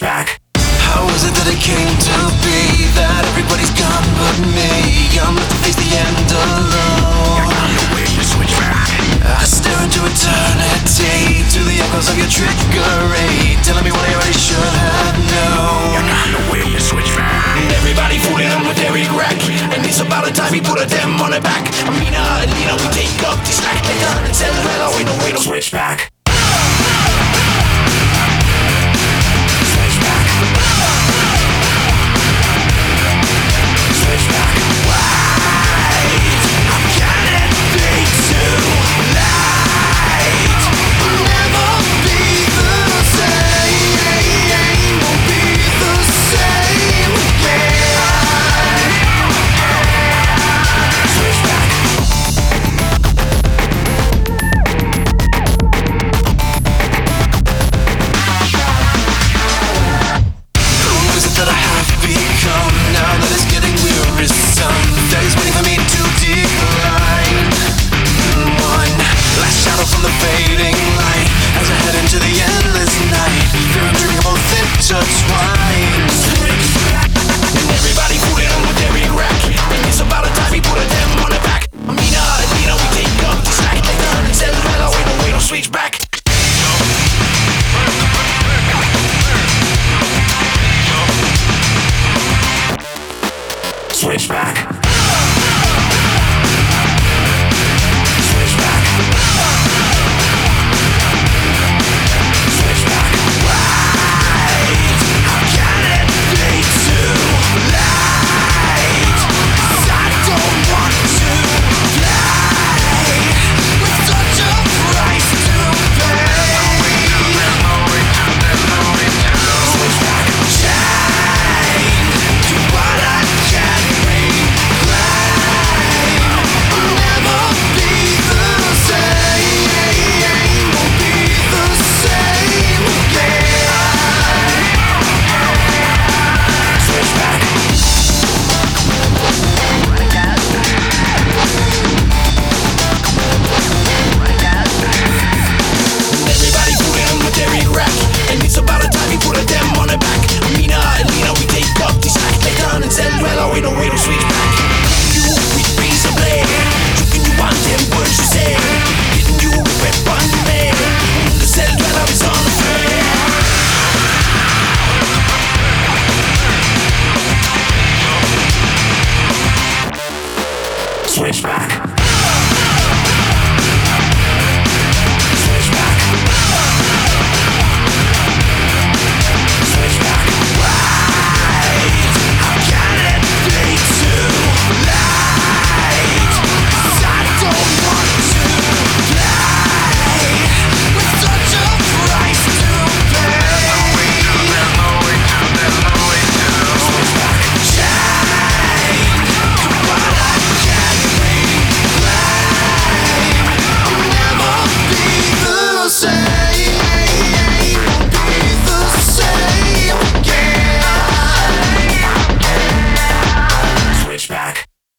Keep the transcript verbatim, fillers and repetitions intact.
back. How is it that it came to be that everybody's gone but me? I'm left to face the end alone. You're not the way to switch back. I stare into eternity, to the echoes of your trickery, telling me what I already should have known. You're not the way to switch back. Everybody fooling him with Eric Rack, and it's about the time he put a them on the back. Amina and Lena, we take up the slack. They done and said, well, we know way to switch back.